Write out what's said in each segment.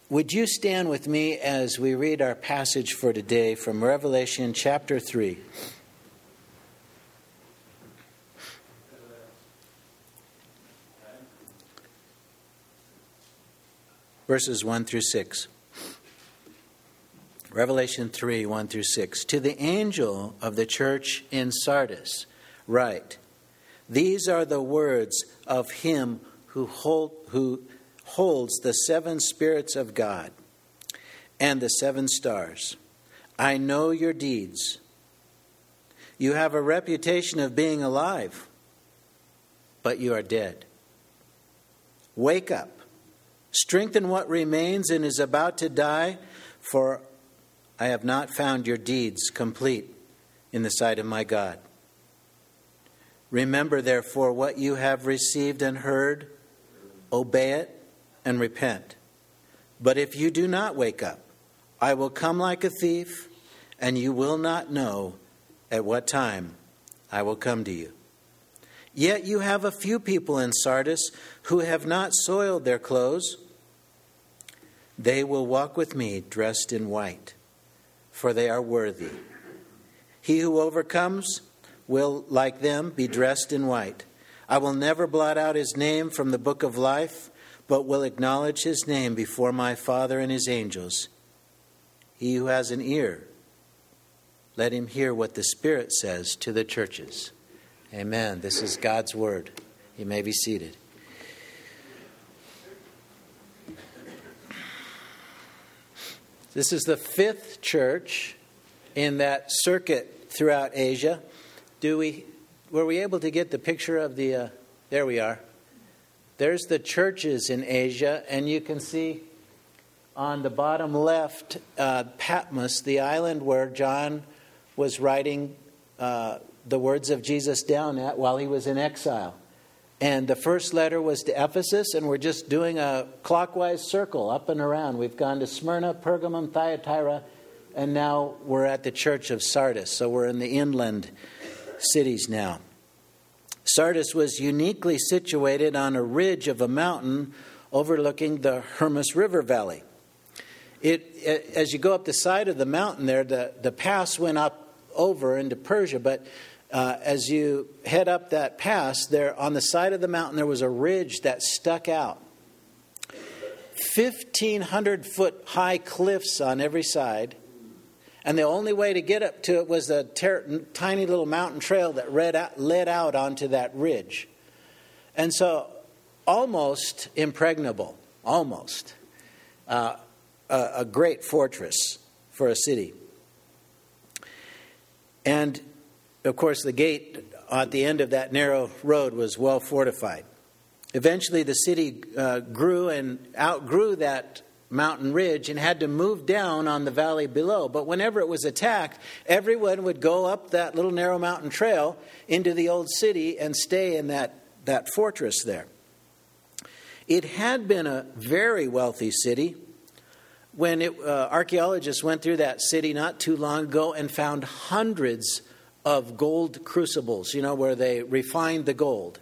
Would you stand with me as we read our passage for today from Revelation chapter 3? Verses 1 through 6. Revelation 3, 1 through 6. To the angel of the church in Sardis, write, these are the words of him who holds the seven spirits of God and the seven stars. I know your deeds. You have a reputation of being alive, but you are dead. Wake up. Strengthen what remains and is about to die, for I have not found your deeds complete in the sight of my God. Remember, therefore, what you have received and heard, obey it and repent. But if you do not wake up, I will come like a thief, and you will not know at what time I will come to you. Yet you have a few people in Sardis who have not soiled their clothes. They will walk with me dressed in white, for they are worthy. He who overcomes will, like them, be dressed in white. I will never blot out his name from the book of life, but will acknowledge his name before my Father and his angels. He who has an ear, let him hear what the Spirit says to the churches. Amen. This is God's word. You may be seated. This is the fifth church in that circuit throughout Asia. Were we able to get the picture of the... there we are. There's the churches in Asia, and you can see on the bottom left, Patmos, the island where John was writing the words of Jesus down at while he was in exile. And the first letter was to Ephesus, and we're just doing a clockwise circle up and around. We've gone to Smyrna, Pergamum, Thyatira, and now we're at the church of Sardis. So we're in the inland cities now. Sardis was uniquely situated on a ridge of a mountain overlooking the Hermus River Valley. As you go up the side of the mountain there, the pass went up over into Persia, but as you head up that pass, there on the side of the mountain there was a ridge that stuck out. 1,500 foot high cliffs on every side, and the only way to get up to it was a tiny little mountain trail that led out onto that ridge. And so almost impregnable, almost. A great fortress for a city. And, of course, the gate at the end of that narrow road was well fortified. Eventually, the city grew and outgrew that mountain ridge and had to move down on the valley below. But whenever it was attacked, everyone would go up that little narrow mountain trail into the old city and stay in that fortress there. It had been a very wealthy city. When archaeologists went through that city not too long ago and found hundreds of gold crucibles, where they refined the gold.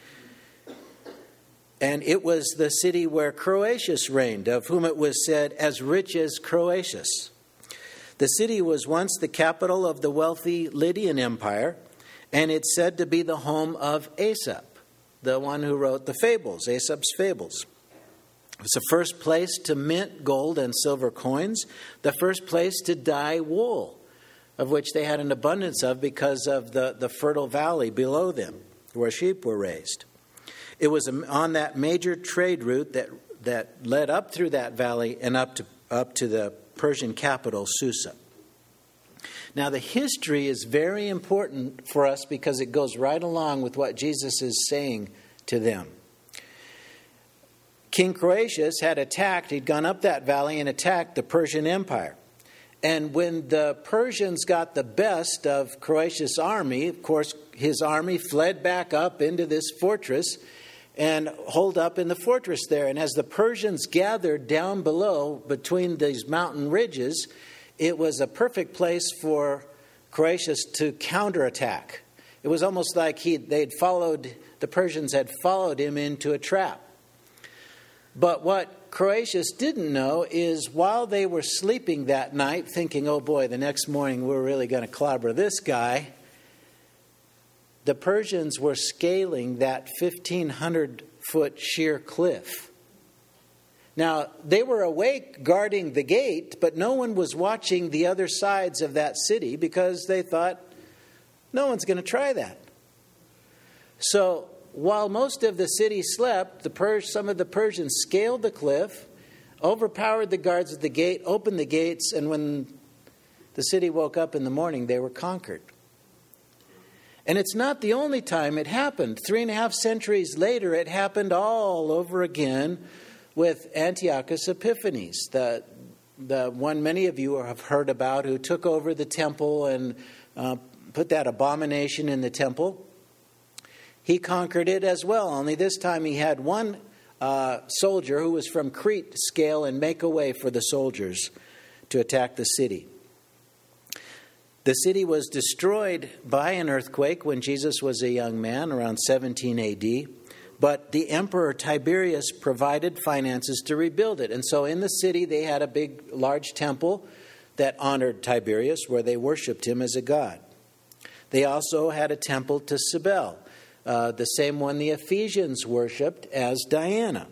And it was the city where Croesus reigned, of whom it was said, as rich as Croesus. The city was once the capital of the wealthy Lydian Empire, and it's said to be the home of Aesop, the one who wrote the fables, Aesop's fables. It was the first place to mint gold and silver coins, the first place to dye wool, of which they had an abundance of because of the fertile valley below them, where sheep were raised. It was on that major trade route that led up through that valley and up to the Persian capital, Susa. Now, the history is very important for us because it goes right along with what Jesus is saying to them. King Croesus had he'd gone up that valley and attacked the Persian Empire. And when the Persians got the best of Croesus' army, of course, his army fled back up into this fortress and holed up in the fortress there. And as the Persians gathered down below between these mountain ridges, it was a perfect place for Croesus to counterattack. It was almost like the Persians had followed him into a trap. But what Croatius didn't know is while they were sleeping that night, thinking, oh boy, the next morning we're really going to clobber this guy, the Persians were scaling that 1,500-foot sheer cliff. Now, they were awake guarding the gate, but no one was watching the other sides of that city because they thought, no one's going to try that. So, while most of the city slept, some of the Persians scaled the cliff, overpowered the guards at the gate, opened the gates, and when the city woke up in the morning, they were conquered. And it's not the only time it happened. 3.5 centuries later, it happened all over again with Antiochus Epiphanes, the one many of you have heard about, who took over the temple and put that abomination in the temple. He conquered it as well, only this time he had one soldier who was from Crete scale and make a way for the soldiers to attack the city. The city was destroyed by an earthquake when Jesus was a young man, around 17 AD. But the emperor Tiberius provided finances to rebuild it. And so in the city they had a large temple that honored Tiberius, where they worshipped him as a god. They also had a temple to Cybele, the same one the Ephesians worshipped as Diana.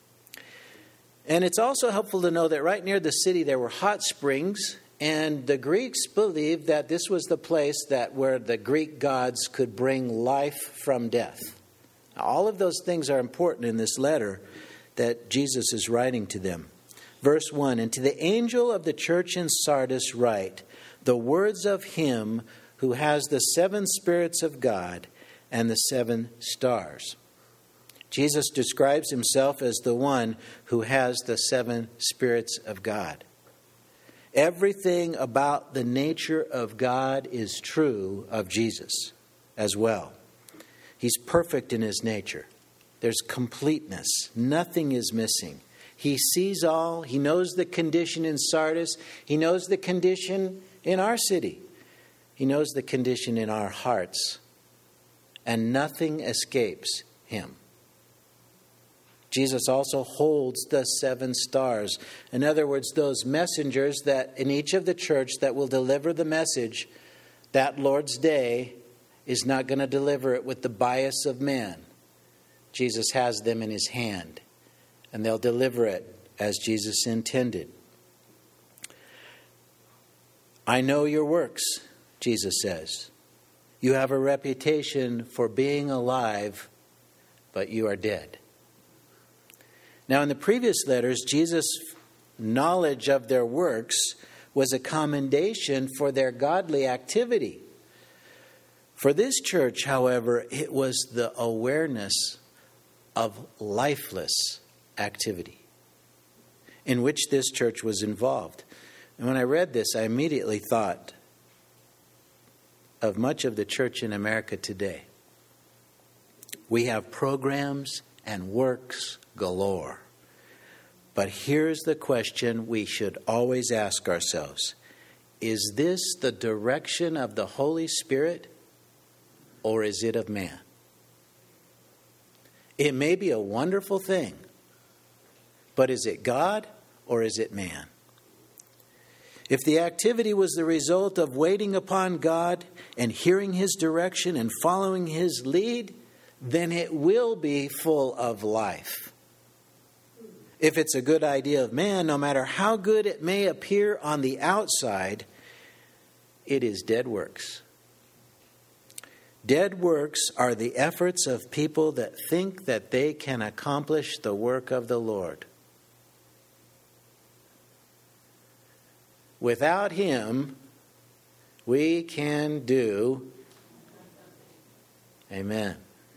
And it's also helpful to know that right near the city there were hot springs, and the Greeks believed that this was the place where the Greek gods could bring life from death. Now, all of those things are important in this letter that Jesus is writing to them. Verse 1, and to the angel of the church in Sardis write, the words of him who has the 7 spirits of God and the 7 stars. Jesus describes himself as the one who has the 7 spirits of God. Everything about the nature of God is true of Jesus as well. He's perfect in his nature. There's completeness. Nothing is missing. He sees all. He knows the condition in Sardis. He knows the condition in our city. He knows the condition in our hearts. And nothing escapes him. Jesus also holds the 7 stars. In other words, those messengers that in each of the church that will deliver the message that Lord's Day is not going to deliver it with the bias of man. Jesus has them in his hand, and they'll deliver it as Jesus intended. I know your works, Jesus says. You have a reputation for being alive, but you are dead. Now, in the previous letters, Jesus' knowledge of their works was a commendation for their godly activity. For this church, however, it was the awareness of lifeless activity in which this church was involved. And when I read this, I immediately thought of much of the church in America today. We have programs and works galore. But here's the question we should always ask ourselves. Is this the direction of the Holy Spirit, or is it of man? It may be a wonderful thing, but is it God or is it man? If the activity was the result of waiting upon God and hearing his direction and following his lead, then it will be full of life. If it's a good idea of man, no matter how good it may appear on the outside, it is dead works. Dead works are the efforts of people that think that they can accomplish the work of the Lord. Without him, we can do, amen,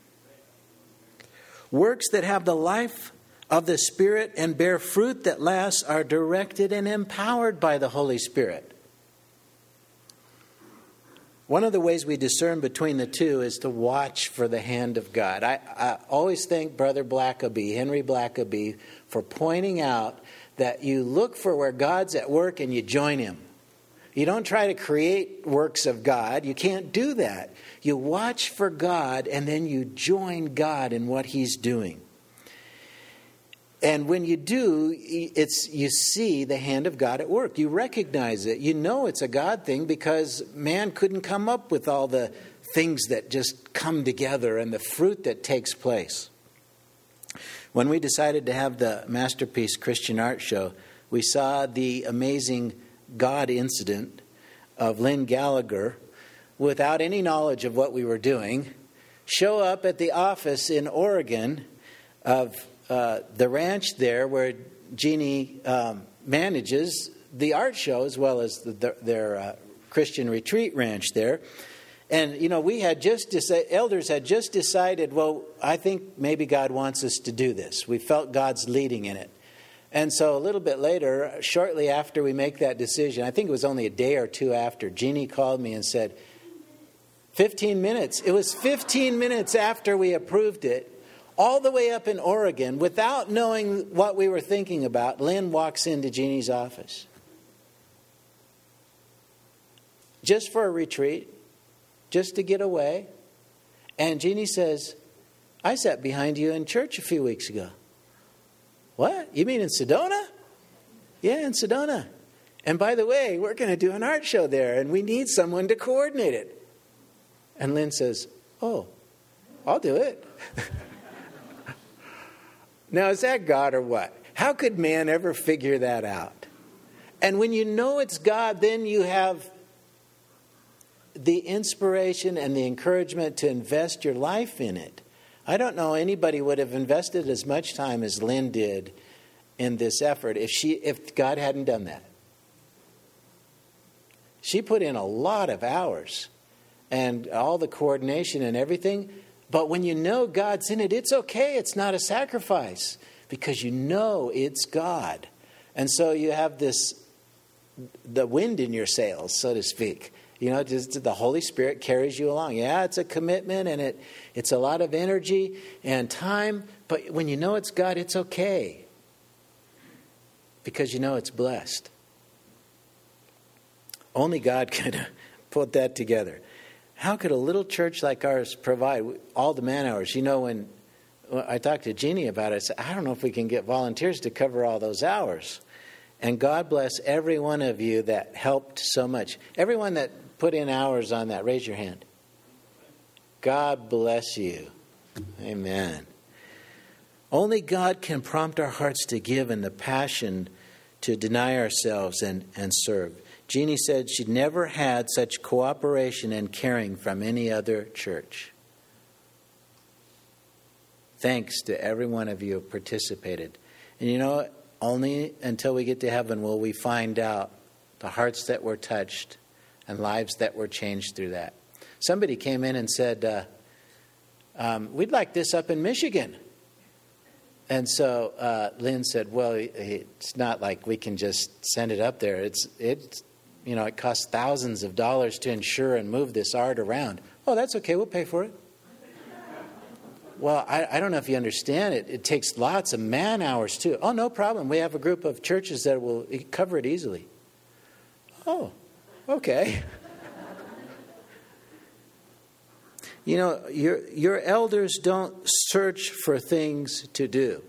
works that have the life of the Spirit and bear fruit that lasts are directed and empowered by the Holy Spirit. One of the ways we discern between the two is to watch for the hand of God. I always thank Brother Blackaby, Henry Blackaby, for pointing out that you look for where God's at work and you join him. You don't try to create works of God. You can't do that. You watch for God and then you join God in what he's doing. And when you do, you see the hand of God at work. You recognize it. You know it's a God thing because man couldn't come up with all the things that just come together and the fruit that takes place. When we decided to have the Masterpiece Christian Art Show, we saw the amazing God incident of Lynn Gallagher, without any knowledge of what we were doing, show up at the office in Oregon of the ranch there where Jeannie manages the art show as well as their Christian retreat ranch there. And, we had elders had just decided, well, I think maybe God wants us to do this. We felt God's leading in it. And so a little bit later, shortly after we make that decision, I think it was only a day or two after, Jeannie called me and said, 15 minutes. It was 15 minutes after we approved it, all the way up in Oregon, without knowing what we were thinking about, Lynn walks into Jeannie's office. Just for a retreat, just to get away. And Jeannie says, I sat behind you in church a few weeks ago. What? You mean in Sedona? Yeah, in Sedona. And by the way, we're going to do an art show there, and we need someone to coordinate it. And Lynn says, oh, I'll do it. Now, is that God or what? How could man ever figure that out? And when you know it's God, then you have the inspiration and the encouragement to invest your life in it. I don't know anybody would have invested as much time as Lynn did in this effort if God hadn't done that. She put in a lot of hours and all the coordination and everything. But when you know God's in it, it's okay. It's not a sacrifice because you know it's God. And so you have the wind in your sails, so to speak. Just the Holy Spirit carries you along. Yeah, it's a commitment and it's a lot of energy and time. But when you know it's God, it's okay because you know it's blessed. Only God can put that together. How could a little church like ours provide all the man hours? When I talked to Jeannie about it, I said, I don't know if we can get volunteers to cover all those hours. And God bless every one of you that helped so much. Everyone that put in hours on that, raise your hand. God bless you. Amen. Only God can prompt our hearts to give and the passion to deny ourselves and serve. Jeannie said she'd never had such cooperation and caring from any other church. Thanks to every one of you who participated. And only until we get to heaven will we find out the hearts that were touched and lives that were changed through that. Somebody came in and said, we'd like this up in Michigan. And so Lynn said, well, it's not like we can just send it up there. It costs thousands of dollars to insure and move this art around. Oh, that's okay. We'll pay for it. Well, I don't know if you understand it. It takes lots of man hours, too. Oh, no problem. We have a group of churches that will cover it easily. Oh, okay. Your elders don't search for things to do.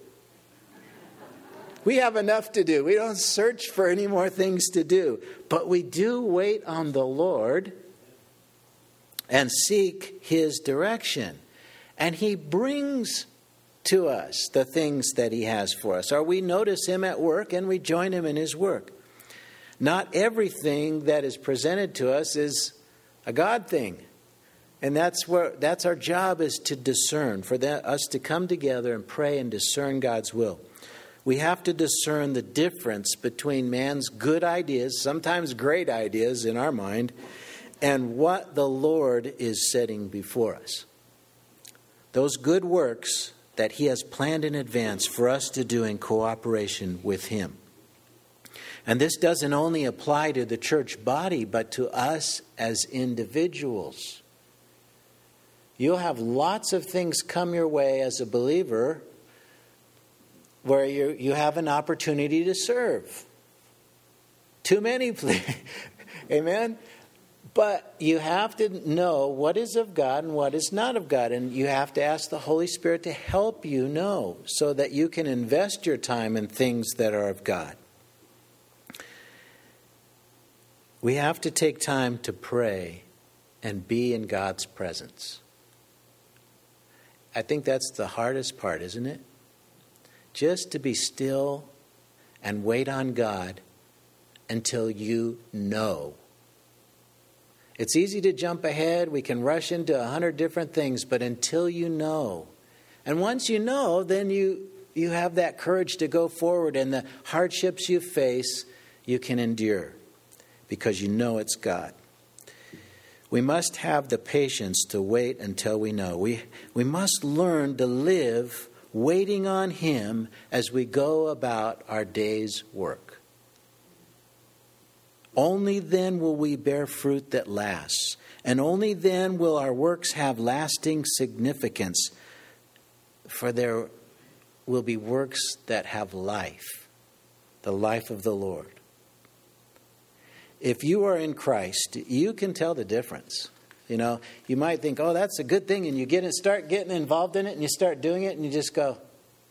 We have enough to do. We don't search for any more things to do. But we do wait on the Lord and seek His direction. And He brings to us the things that He has for us. Or we notice Him at work and we join Him in His work. Not everything that is presented to us is a God thing. And that's our job, is to discern, for us to come together and pray and discern God's will. We have to discern the difference between man's good ideas, sometimes great ideas in our mind, and what the Lord is setting before us. Those good works that He has planned in advance for us to do in cooperation with Him. And this doesn't only apply to the church body, but to us as individuals. You'll have lots of things come your way as a believer where you have an opportunity to serve. Too many, please. Amen? But you have to know what is of God and what is not of God. And you have to ask the Holy Spirit to help you know so that you can invest your time in things that are of God. We have to take time to pray and be in God's presence. I think that's the hardest part, isn't it? Just to be still and wait on God until you know. It's easy to jump ahead. We can rush into 100 different things, but until you know. And once you know, then you have that courage to go forward, and the hardships you face, you can endure because you know it's God. We must have the patience to wait until we know. We must learn to live waiting on Him as we go about our day's work. Only then will we bear fruit that lasts, and only then will our works have lasting significance, for there will be works that have life, the life of the Lord. If you are in Christ, you can tell the difference. You know, you might think, oh, that's a good thing, and you start getting involved in it, and you start doing it, and you just go,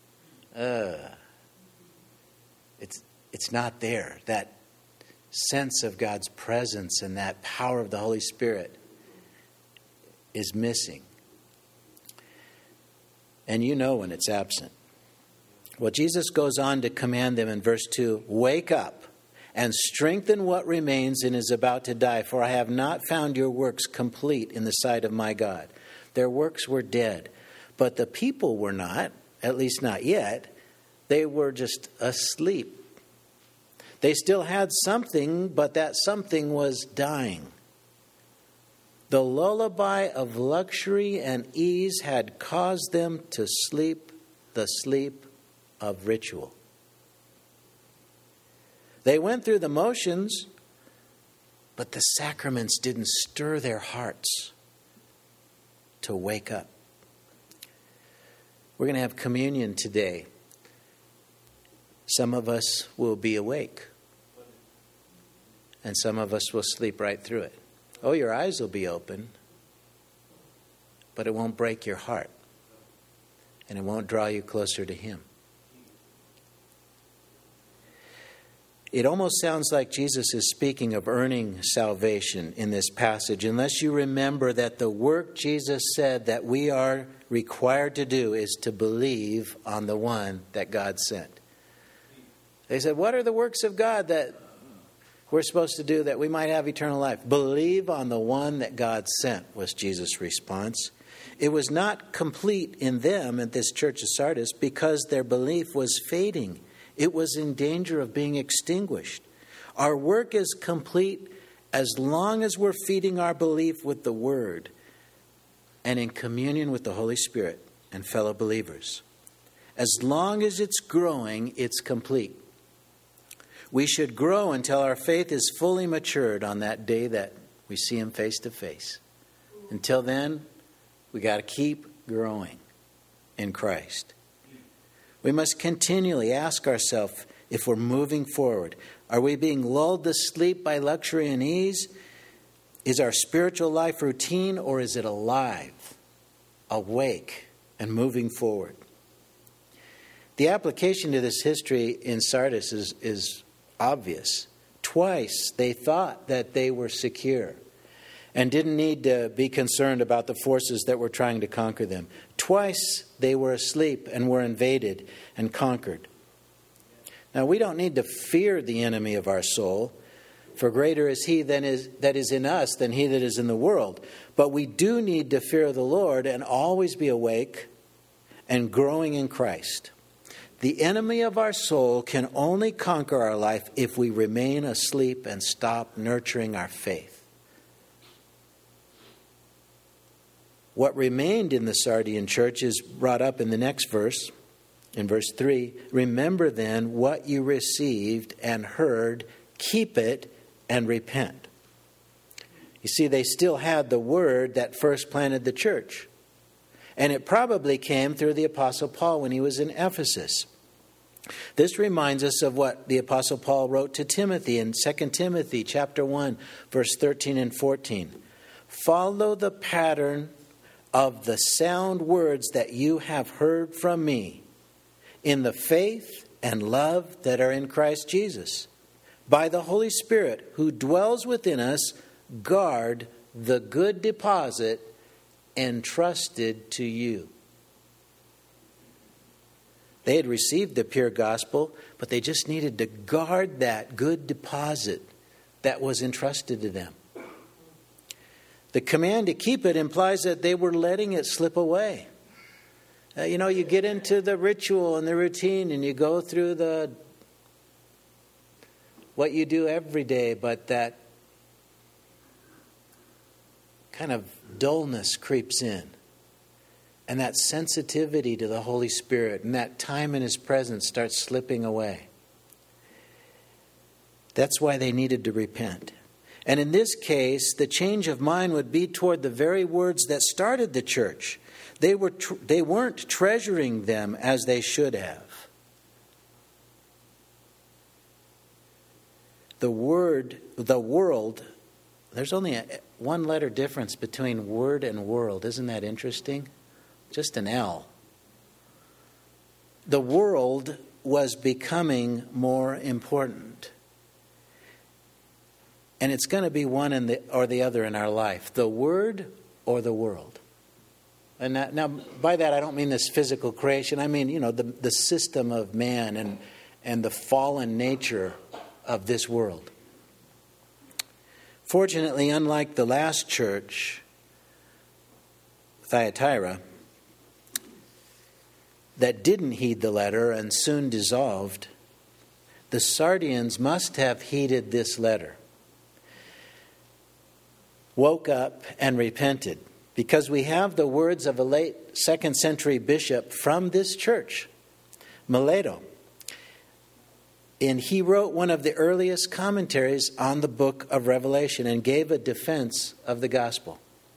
it's not there. That sense of God's presence and that power of the Holy Spirit is missing. And you know when it's absent. Well, Jesus goes on to command them in verse 2, wake up and strengthen what remains and is about to die, for I have not found your works complete in the sight of my God. Their works were dead, but the people were not, at least not yet. They were just asleep. They still had something, but that something was dying. The lullaby of luxury and ease had caused them to sleep the sleep of ritual. They went through the motions, but the sacraments didn't stir their hearts to wake up. We're going to have communion today. Some of us will be awake, and some of us will sleep right through it. Oh, your eyes will be open, but it won't break your heart, and it won't draw you closer to Him. It almost sounds like Jesus is speaking of earning salvation in this passage, unless you remember that the work Jesus said that we are required to do is to believe on the one that God sent. They said, what are the works of God that we're supposed to do that we might have eternal life? Believe on the one that God sent, was Jesus' response. It was not complete in them at this church of Sardis because their belief was fading. It was in danger of being extinguished. Our work is complete as long as we're feeding our belief with the Word and in communion with the Holy Spirit and fellow believers. As long as it's growing, it's complete. We should grow until our faith is fully matured on that day that we see Him face to face. Until then, we got to keep growing in Christ. We must continually ask ourselves if we're moving forward. Are we being lulled to sleep by luxury and ease? Is our spiritual life routine, or is it alive, awake, and moving forward? The application to this history in Sardis is obvious. Twice they thought that they were secure and didn't need to be concerned about the forces that were trying to conquer them. Twice they were asleep and were invaded and conquered. Now, we don't need to fear the enemy of our soul, for greater is he that is in us than he that is in the world. But we do need to fear the Lord and always be awake and growing in Christ. The enemy of our soul can only conquer our life if we remain asleep and stop nurturing our faith. What remained in the Sardian church is brought up in the next verse, in verse 3. Remember then what you received and heard, keep it and repent. You see, they still had the word that first planted the church. And it probably came through the Apostle Paul when he was in Ephesus. This reminds us of what the Apostle Paul wrote to Timothy in 2 Timothy chapter 1, verse 13 and 14. Follow the pattern of the sound words that you have heard from me in the faith and love that are in Christ Jesus. By the Holy Spirit who dwells within us, guard the good deposit entrusted to you. They had received the pure gospel, but they just needed to guard that good deposit that was entrusted to them. The command to keep it implies that they were letting it slip away. You get into the ritual and the routine and you go through what you do every day, but that kind of dullness creeps in. And that sensitivity to the Holy Spirit and that time in His presence starts slipping away. That's why they needed to repent. And in this case, the change of mind would be toward the very words that started the church. They weren't treasuring them as they should have. The world, there's only a one letter difference between word and world. Isn't that interesting? Just an L. The world was becoming more important. And it's going to be one or the other in our life. The Word or the world. And now by that I don't mean this physical creation. I mean, the system of man and the fallen nature of this world. Fortunately, unlike the last church, Thyatira, that didn't heed the letter and soon dissolved, the Sardians must have heeded this letter, woke up and repented, because we have the words of a late 2nd century bishop from this church, Mileto. And he wrote one of the earliest commentaries on the book of Revelation and gave a defense of the gospel.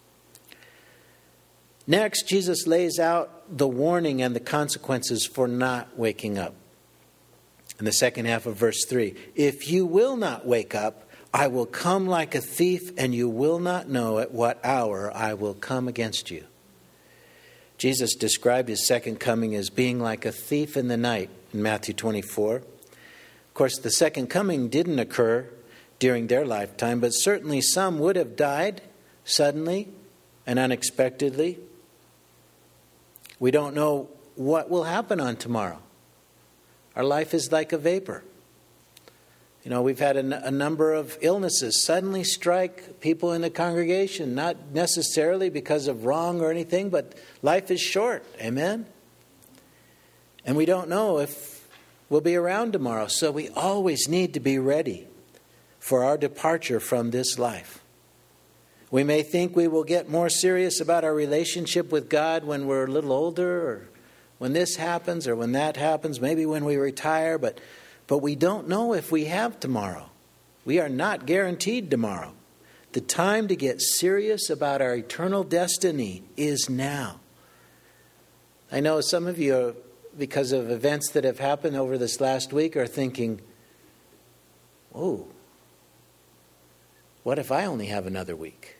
Next, Jesus lays out the warning and the consequences for not waking up. In the second half of verse 3, if you will not wake up, I will come like a thief, and you will not know at what hour I will come against you. Jesus described His second coming as being like a thief in the night in Matthew 24. Of course, the second coming didn't occur during their lifetime, but certainly some would have died suddenly and unexpectedly. We don't know what will happen on tomorrow. Our life is like a vapor. We've had a number of illnesses suddenly strike people in the congregation, not necessarily because of wrong or anything, but life is short. Amen? And we don't know if we'll be around tomorrow, so we always need to be ready for our departure from this life. We may think we will get more serious about our relationship with God when we're a little older, or when this happens, or when that happens, maybe when we retire, but we don't know if we have tomorrow. We are not guaranteed tomorrow. The time to get serious about our eternal destiny is now. I know some of you, because of events that have happened over this last week, are thinking, "Oh, what if I only have another week?"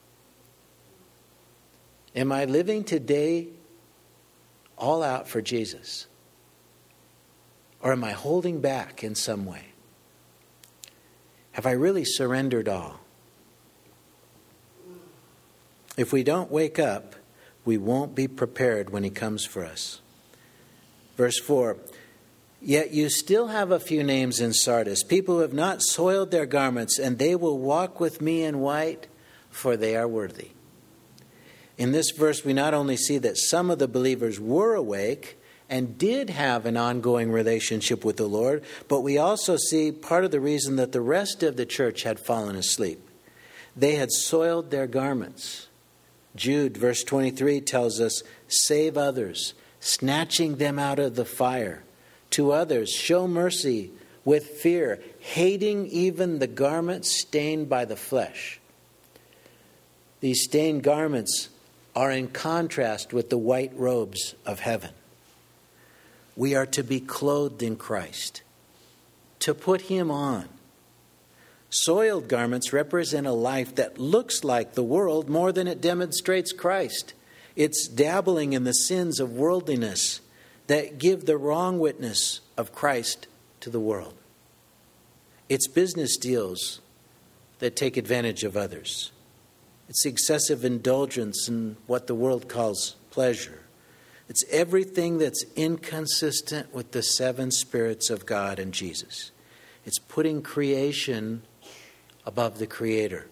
Am I living today all out for Jesus? Or am I holding back in some way? Have I really surrendered all? If we don't wake up, we won't be prepared when He comes for us. Verse 4, yet you still have a few names in Sardis, people who have not soiled their garments, and they will walk with me in white, for they are worthy. In this verse, we not only see that some of the believers were awake and did have an ongoing relationship with the Lord, but we also see part of the reason that the rest of the church had fallen asleep. They had soiled their garments. Jude, verse 23, tells us, save others, snatching them out of the fire. To others, show mercy with fear, hating even the garments stained by the flesh. These stained garments are in contrast with the white robes of heaven. We are to be clothed in Christ, to put him on. Soiled garments represent a life that looks like the world more than it demonstrates Christ. It's dabbling in the sins of worldliness that give the wrong witness of Christ to the world. It's business deals that take advantage of others. It's excessive indulgence in what the world calls pleasure. It's everything that's inconsistent with the seven spirits of God and Jesus. It's putting creation above the Creator.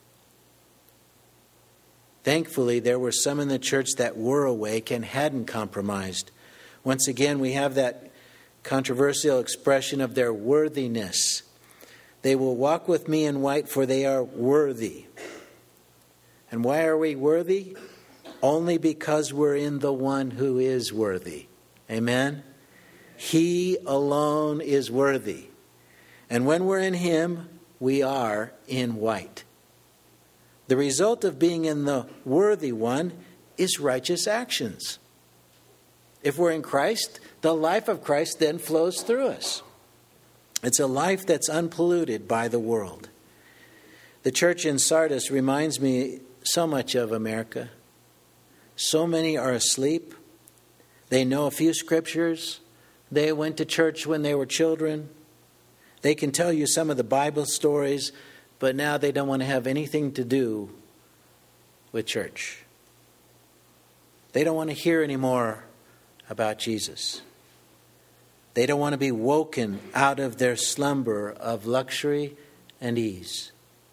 Thankfully, there were some in the church that were awake and hadn't compromised. Once again, we have that controversial expression of their worthiness. They will walk with me in white, for they are worthy. And why are we worthy? Only because we're in the one who is worthy. Amen? He alone is worthy. And when we're in him, we are in white. The result of being in the worthy one is righteous actions. If we're in Christ, the life of Christ then flows through us. It's a life that's unpolluted by the world. The church in Sardis reminds me so much of America. So many are asleep. They know a few scriptures. They went to church when they were children. They can tell you some of the Bible stories, but now they don't want to have anything to do with church. They don't want to hear any more about Jesus. They don't want to be woken out of their slumber of luxury and ease.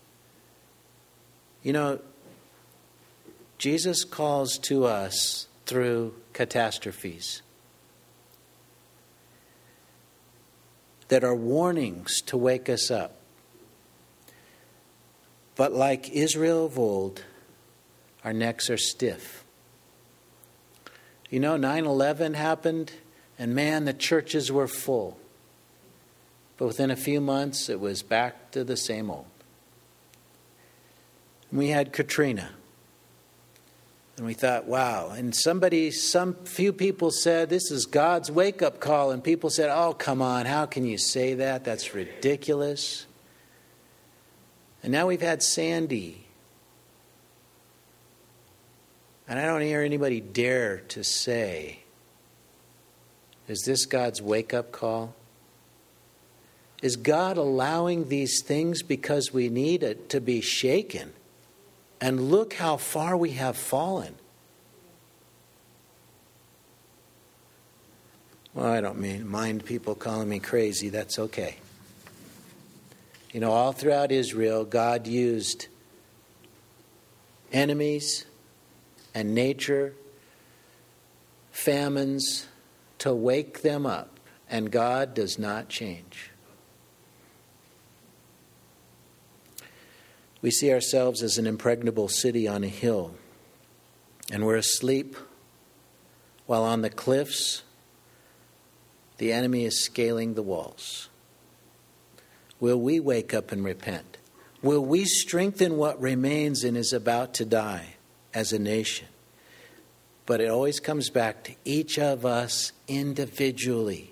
You know, Jesus calls to us through catastrophes that are warnings to wake us up. But like Israel of old, our necks are stiff. You know, 9/11 happened, and man, the churches were full. But within a few months, it was back to the same old. And we had Katrina. And we thought, wow. And some few people said, this is God's wake-up call. And people said, oh, come on, how can you say that? That's ridiculous. And now we've had Sandy. And I don't hear anybody dare to say, is this God's wake-up call? Is God allowing these things because we need it to be shaken? And look how far we have fallen. Well, I don't mind people calling me crazy. That's okay. You know, all throughout Israel, God used enemies and nature, famines, to wake them up. And God does not change. We see ourselves as an impregnable city on a hill, and we're asleep while on the cliffs the enemy is scaling the walls. Will we wake up and repent? Will we strengthen what remains and is about to die as a nation? But it always comes back to each of us individually.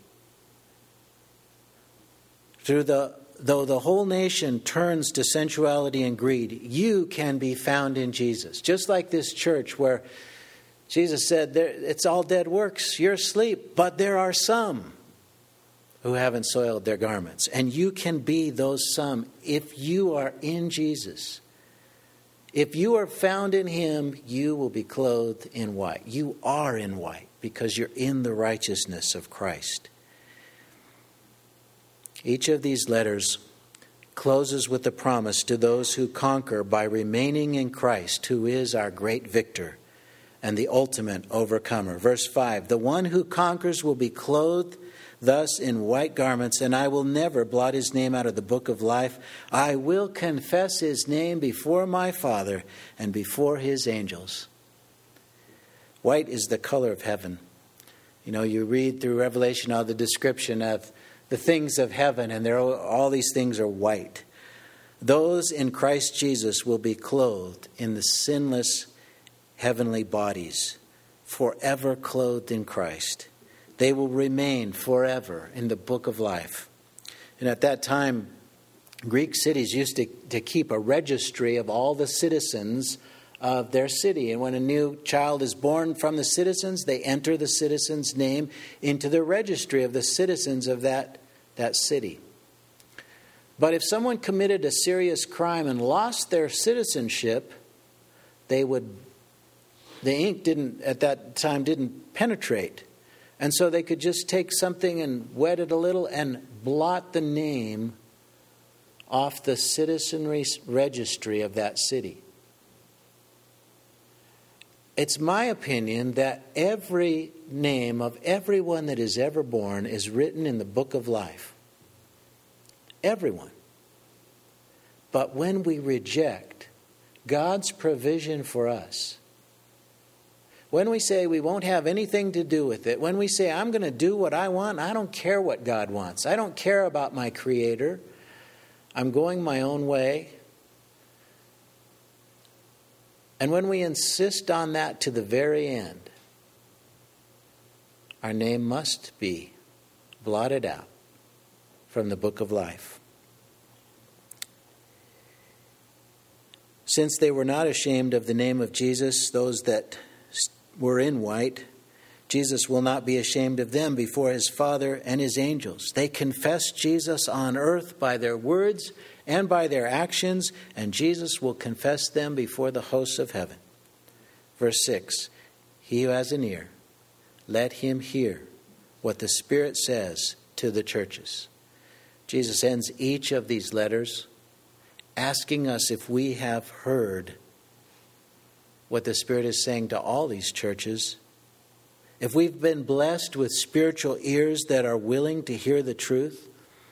Though the whole nation turns to sensuality and greed, you can be found in Jesus. Just like this church where Jesus said, it's all dead works. You're asleep. But there are some who haven't soiled their garments. And you can be those some if you are in Jesus. If you are found in him, you will be clothed in white. You are in white because you're in the righteousness of Christ. Each of these letters closes with a promise to those who conquer by remaining in Christ, who is our great victor and the ultimate overcomer. Verse 5, the one who conquers will be clothed thus in white garments, and I will never blot his name out of the book of life. I will confess his name before my Father and before his angels. White is the color of heaven. You know, you read through Revelation all the description of the things of heaven, and all these things are white. Those in Christ Jesus will be clothed in the sinless heavenly bodies, forever clothed in Christ. They will remain forever in the book of life. And at that time, Greek cities used to keep a registry of all the citizens of their city. And when a new child is born from the citizens, they enter the citizen's name into the registry of the citizens of that city. But if someone committed a serious crime and lost their citizenship, the ink didn't penetrate. And so they could just take something and wet it a little and blot the name off the citizenry registry of that city. It's my opinion that every name of everyone that is ever born is written in the book of life. Everyone. But when we reject God's provision for us, when we say we won't have anything to do with it, when we say I'm going to do what I want, I don't care what God wants. I don't care about my Creator. I'm going my own way. And when we insist on that to the very end, our name must be blotted out from the book of life. Since they were not ashamed of the name of Jesus, those that were in white, Jesus will not be ashamed of them before his Father and his angels. They confessed Jesus on earth by their words and by their actions, and Jesus will confess them before the hosts of heaven. Verse 6, he who has an ear, let him hear what the Spirit says to the churches. Jesus ends each of these letters asking us if we have heard what the Spirit is saying to all these churches. If we've been blessed with spiritual ears that are willing to hear the truth,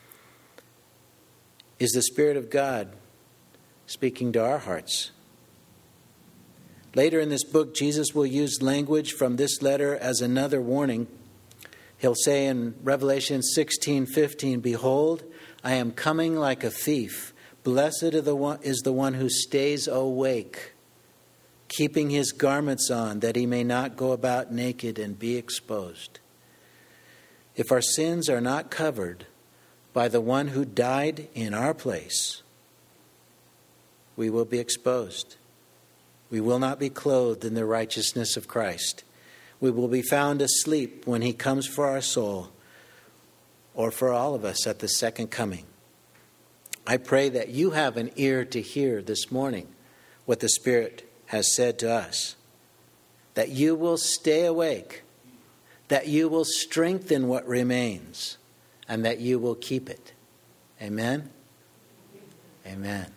is the Spirit of God speaking to our hearts? Later in this book, Jesus will use language from this letter as another warning. He'll say in Revelation 16:15, behold, I am coming like a thief. Blessed is the one who stays awake, keeping his garments on, that he may not go about naked and be exposed. If our sins are not covered by the one who died in our place, we will be exposed. We will not be clothed in the righteousness of Christ. We will be found asleep when he comes for our soul, or for all of us at the second coming. I pray that you have an ear to hear this morning what the Spirit has said to us. That you will stay awake, that you will strengthen what remains, and that you will keep it. Amen? Amen.